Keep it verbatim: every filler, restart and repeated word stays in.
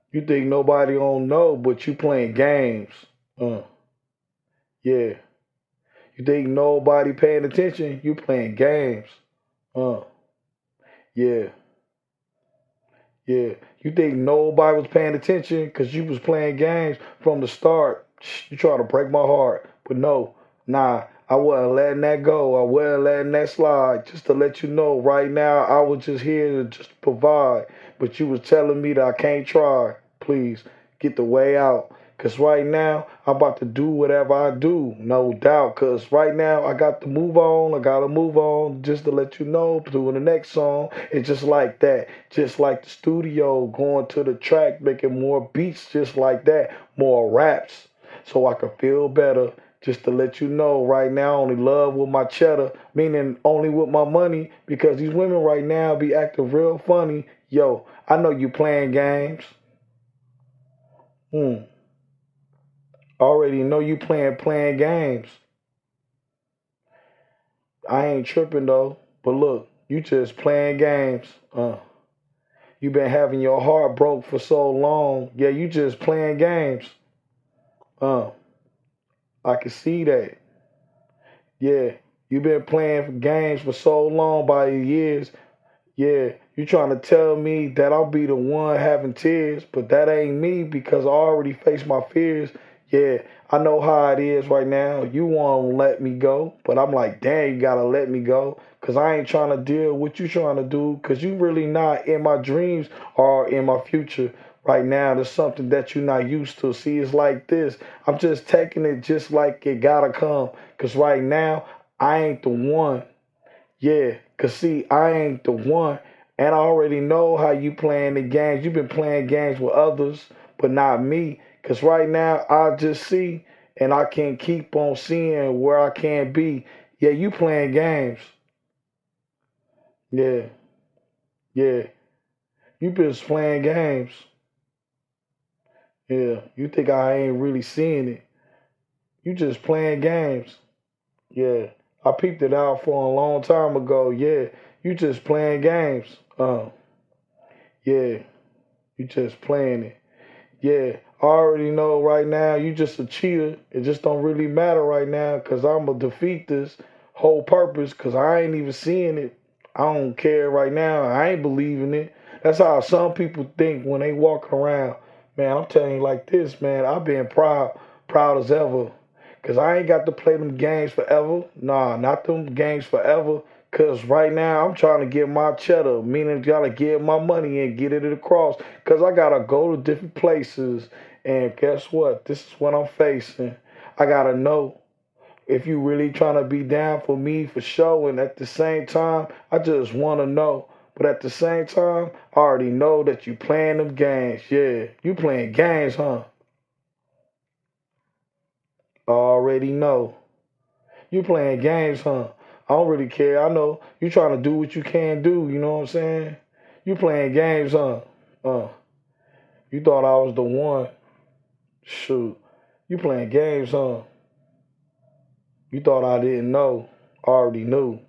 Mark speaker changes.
Speaker 1: You think nobody don't know, but you playing games. Uh, yeah. You think nobody paying attention? You playing games. Uh, yeah. Yeah. You think nobody was paying attention because you was playing games from the start. You try to break my heart. But no, nah, I wasn't letting that go. I wasn't letting that slide. Just to let you know, right now, I was just here to just provide. But you was telling me that I can't try. Please, get the way out. Because right now, I'm about to do whatever I do, no doubt. Because right now, I got to move on. I got to move on just to let you know. Doing the next song, it's just like that. Just like the studio, going to the track, making more beats just like that. More raps so I can feel better. Just to let you know, right now, I only love with my cheddar, meaning only with my money, because these women right now be acting real funny. Yo, I know you playing games. Hmm. Already know you playing playing games. I ain't tripping though. But look, you just playing games. Uh, you been having your heart broke for so long. Yeah, you just playing games. Uh, I can see that. Yeah, you been playing games for so long by the years. Yeah, you trying to tell me that I'll be the one having tears, but that ain't me because I already faced my fears. Yeah, I know how it is right now. You won't let me go, but I'm like, damn, you gotta let me go because I ain't trying to deal with what you trying to do because you really not in my dreams or in my future. Right now, there's something that you're not used to. See, it's like this. I'm just taking it just like it gotta come because right now, I ain't the one. Yeah, cause see, I ain't the one, and I already know how you playing the games. You've been playing games with others, but not me. Cause right now I just see, and I can keep on seeing where I can be. Yeah, you playing games. Yeah, yeah, you been playing games. Yeah, you think I ain't really seeing it? You just playing games. Yeah, I peeped it out for a long time ago. Yeah, you just playing games. Uh, yeah. You just playing it. Yeah, I already know right now you just a cheater. It just don't really matter right now because I'm going to defeat this whole purpose because I ain't even seeing it. I don't care right now. I ain't believing it. That's how some people think when they walk around. Man, I'm telling you like this, man. I've been proud, proud as ever. Because I ain't got to play them games forever. Nah, not them games forever. Cause right now I'm trying to get my cheddar, meaning gotta get my money and get it across. Cause I gotta go to different places, and guess what? This is what I'm facing. I gotta know if you really trying to be down for me for sure. And at the same time, I just wanna know. But at the same time, I already know that you playing them games. Yeah, you playing games, huh? I already know. You playing games, huh? I don't really care. I know you trying to do what you can do. You know what I'm saying? You playing games, huh? Uh, you thought I was the one. Shoot. You playing games, huh? You thought I didn't know. I already knew.